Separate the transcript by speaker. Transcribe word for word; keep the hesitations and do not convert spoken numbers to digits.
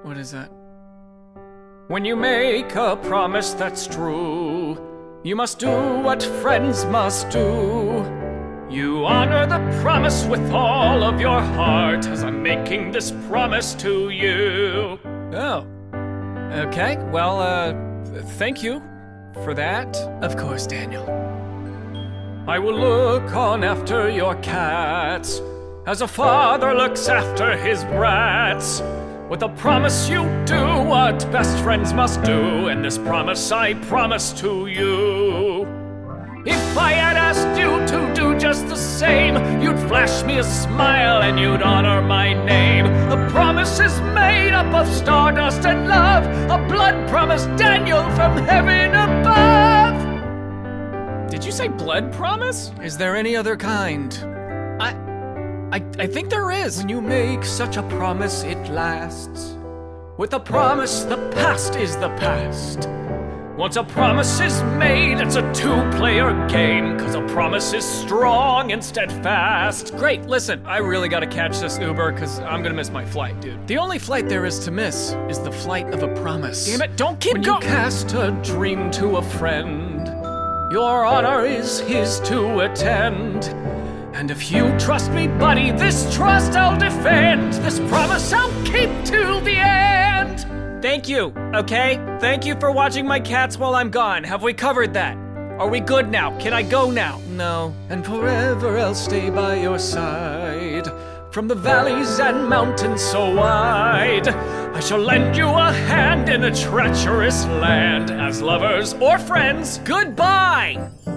Speaker 1: What is that?
Speaker 2: When you make a promise that's true, you must do what friends must do. You honor the promise with all of your heart, as I'm making this promise to you.
Speaker 1: Oh. Okay, well, uh, thank you for that. Of course, Daniel.
Speaker 2: I will look on after your cats, as a father looks after his brats. With a promise you do what best friends must do, and this promise I promise to you. If I had asked you to do just the same, you'd flash me a smile and you'd honor my name. The promise is made up of stardust and love, a blood promise, Daniel, from heaven above.
Speaker 1: Did you say blood promise? Is there any other kind? I... I, I think there is.
Speaker 2: When you make such a promise, it lasts. With a promise, the past is the past. Once a promise is made, it's a two-player game, cause a promise is strong and steadfast.
Speaker 1: Great, listen, I really gotta catch this Uber, cause I'm gonna miss my flight, dude. The only flight there is to miss is the flight of a promise.
Speaker 2: Damn it, don't keep
Speaker 1: When
Speaker 2: going!
Speaker 1: you
Speaker 2: cast a dream to a friend, your honor is his to attend. And if you trust me, buddy, this trust I'll defend. This promise I'll keep till the end.
Speaker 1: Thank you, okay? Thank you for watching my cats while I'm gone. Have we covered that? Are we good now? Can I go now?
Speaker 2: No. And forever I'll stay by your side. From the valleys and mountains so wide, I shall lend you a hand in a treacherous land. As lovers or friends, goodbye!